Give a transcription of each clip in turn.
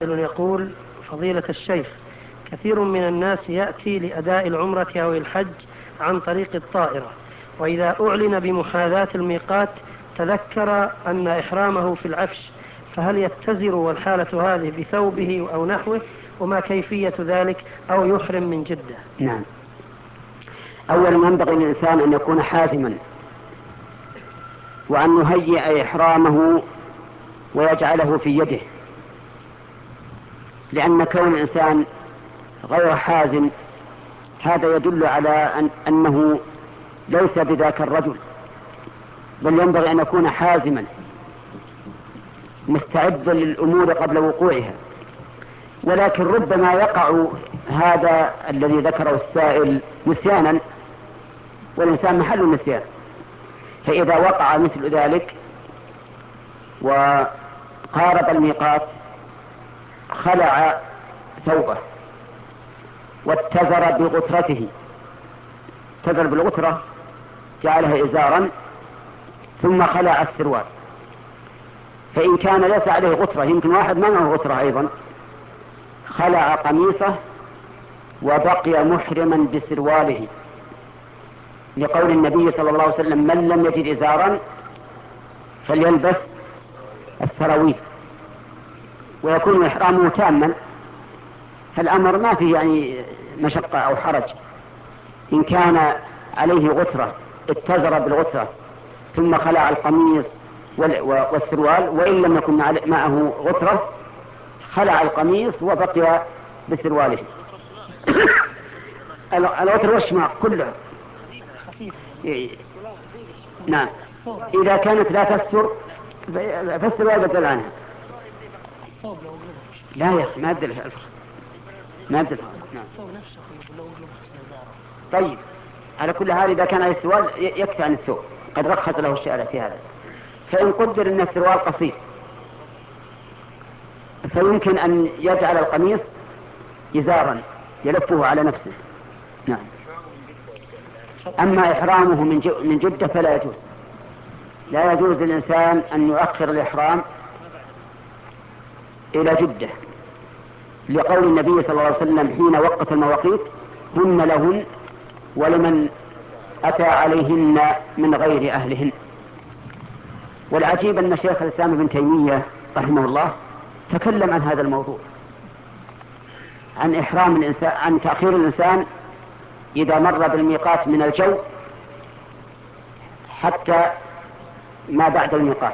يقول: فضيلة الشيخ، كثير من الناس يأتي لأداء العمرة أو الحج عن طريق الطائرة، وإذا أعلن بمحاذاة الميقات تذكر أن إحرامه في العفش، فهل يتزر والحالة هذه بثوبه أو نحوه، وما كيفية ذلك، أو يحرم من جدة؟ نعم. أولا ينبغي للإنسان أن يكون حازما، وأن يهيئ إحرامه ويجعله في يده، لأن كون الإنسان غير حازم هذا يدل على أنه ليس بذاك الرجل، بل ينبغي أن يكون حازما مستعدا للأمور قبل وقوعها. ولكن ربما يقع هذا الذي ذكره السائل نسيانا، والإنسان محل النسيان، فإذا وقع مثل ذلك وقارب الميقات خلع ثوبه واتزر بغترته، اتزر بالغترة جعلها إزارا ثم خلع السروال. فإن كان ليس عليه غترة، يمكن واحد ما معه غترة أيضا، خلع قميصه وبقي محرما بسرواله، لقول النبي صلى الله عليه وسلم: من لم يجد إزارا فليلبس السراويل، ويكون إحرامه تاما. فالأمر ما فيه يعني مشقة أو حرج. إن كان عليه غترة اتزر بالغترة ثم خلع القميص والسروال، وإن لم يكن معه غترة خلع القميص وبقي بسرواله. الغترة والشماغ كلها. نعم. إذا كانت لا تستر فالسروال بدل عنها. لا يا أخي، ما أدل الفرق، ما أدل الفرق. نعم. طيب، على كل حال إذا كان على السروال يكفي عن الثوب، قد رخص له الشارع في هذا. فإن قدر أن السروال قصير فيمكن أن يجعل القميص إزارا يلفه على نفسه. نعم. أما إحرامه من جدة فلا يجوز، لا يجوز للإنسان أن يؤخر الإحرام إلى جدة، لقول النبي صلى الله عليه وسلم حين وقت المواقيت: هن لهن ولمن أتى عليهن من غير أهلهن. والعجيب أن شيخ الإسلام ابن تيمية رحمه الله تكلم عن هذا الموضوع، عن إحرام الإنسان، عن تأخير الإنسان إذا مر بالميقات من الجو حتى ما بعد الميقات.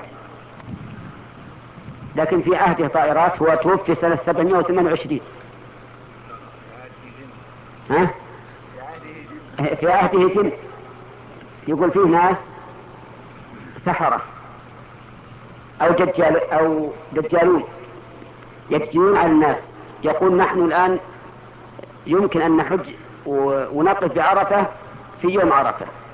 لكن في عهده طائرات، هو توفي سنة 728. ها؟ في عهده جن، يقول فيه ناس سحرة أو دجالون يدجلون على الناس، يقول: نحن الآن يمكن أن نحج ونقف بعرفة في يوم عرفة،